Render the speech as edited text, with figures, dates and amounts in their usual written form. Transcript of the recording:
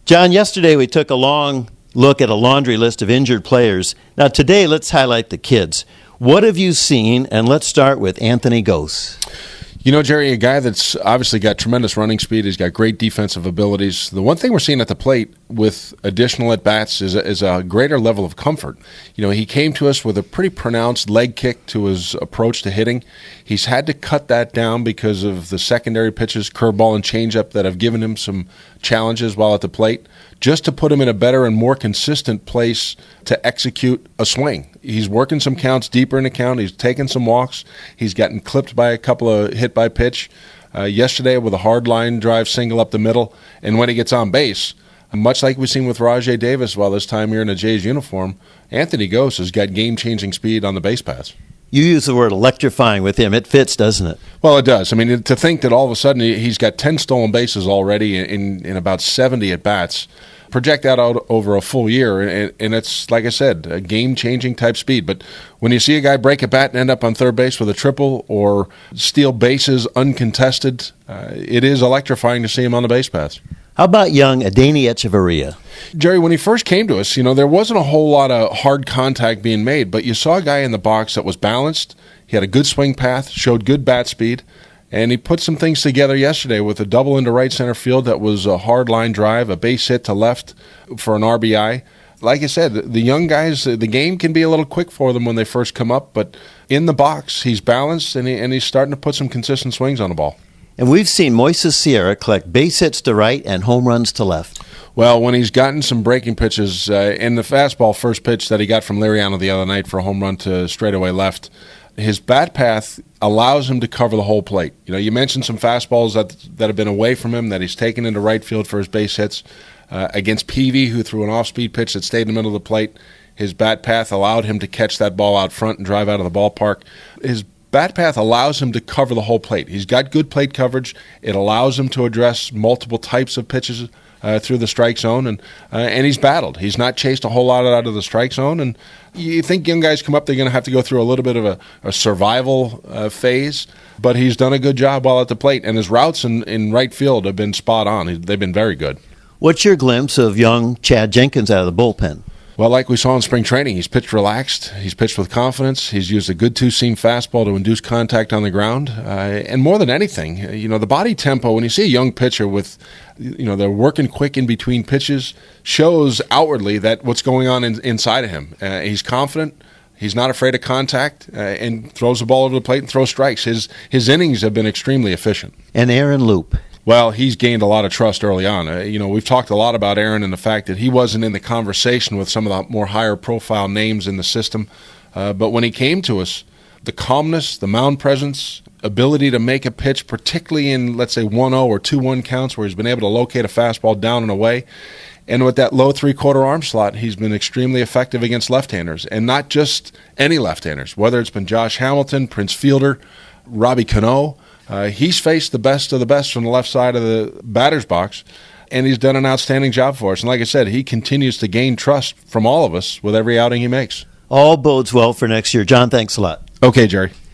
John, yesterday we took a long look at a laundry list of injured players. Now today, let's highlight the kids. What have you seen? And let's start with Anthony Gose. You know, Jerry, a guy that's obviously got tremendous running speed. He's got great defensive abilities. The one thing we're seeing at the plate with additional at-bats is a greater level of comfort. You know, he came to us with a pretty pronounced leg kick to his approach to hitting. He's had to cut that down because of the secondary pitches, curveball and changeup, that have given him some challenges while at the plate, just to put him in a better and more consistent place to execute a swing. He's working some counts deeper in the count. He's taken some walks. He's gotten clipped by a couple of hit by pitch. Yesterday with a hard line drive single up the middle. And when he gets on base, much like we've seen with Rajai Davis while this time here in a Jays uniform, Anthony Gose has got game-changing speed on the base paths. You use the word electrifying with him. It fits, doesn't it? Well, it does. I mean, to think that all of a sudden he's got 10 stolen bases already in about 70 at-bats, project that out over a full year, and it's, like I said, a game-changing type speed. But when you see a guy break a bat and end up on third base with a triple or steal bases uncontested, it is electrifying to see him on the base paths. How about young Adeiny Hechavarria? Jerry, when he first came to us, you know, there wasn't a whole lot of hard contact being made, but you saw a guy in the box that was balanced. He had a good swing path, showed good bat speed, and he put some things together yesterday with a double into right center field that was a hard line drive, a base hit to left for an RBI. Like I said, the young guys, the game can be a little quick for them when they first come up, but in the box, he's balanced, and he's starting to put some consistent swings on the ball. And we've seen Moises Sierra collect base hits to right and home runs to left. Well, when he's gotten some breaking pitches, in the fastball first pitch that he got from Liriano the other night for a home run to straightaway left, his bat path allows him to cover the whole plate. You know, you mentioned some fastballs that have been away from him that he's taken into right field for his base hits. Against Peavy, who threw an off-speed pitch that stayed in the middle of the plate, his bat path allowed him to catch that ball out front and drive out of the ballpark. His bat path allows him to cover the whole plate. He's got good plate coverage. It allows him to address multiple types of pitches through the strike zone, and he's battled. He's not chased a whole lot out of the strike zone, and you think young guys come up, they're going to have to go through a little bit of a survival phase, but he's done a good job while at the plate, and his routes in right field have been spot on. They've been very good. What's your glimpse of young Chad Jenkins out of the bullpen? Well, like we saw in spring training, he's pitched relaxed. He's pitched with confidence. He's used a good two-seam fastball to induce contact on the ground. And more than anything, you know, the body tempo, when you see a young pitcher with, you know, they're working quick in between pitches, shows outwardly that what's going on inside of him. He's confident. He's not afraid of contact and throws the ball over the plate and throws strikes. His innings have been extremely efficient. And Aaron Loup? Well, he's gained a lot of trust early on. You know, we've talked a lot about Aaron and the fact that he wasn't in the conversation with some of the more higher-profile names in the system. But when he came to us, the calmness, the mound presence, ability to make a pitch, particularly in, let's say, 1-0 or 2-1 counts where he's been able to locate a fastball down and away. And with that low three-quarter arm slot, he's been extremely effective against left-handers, and not just any left-handers, whether it's been Josh Hamilton, Prince Fielder, Robbie Cano. He's faced the best of the best from the left side of the batter's box, and he's done an outstanding job for us. And like I said, he continues to gain trust from all of us with every outing he makes. All bodes well for next year. John, thanks a lot. Okay, Jerry.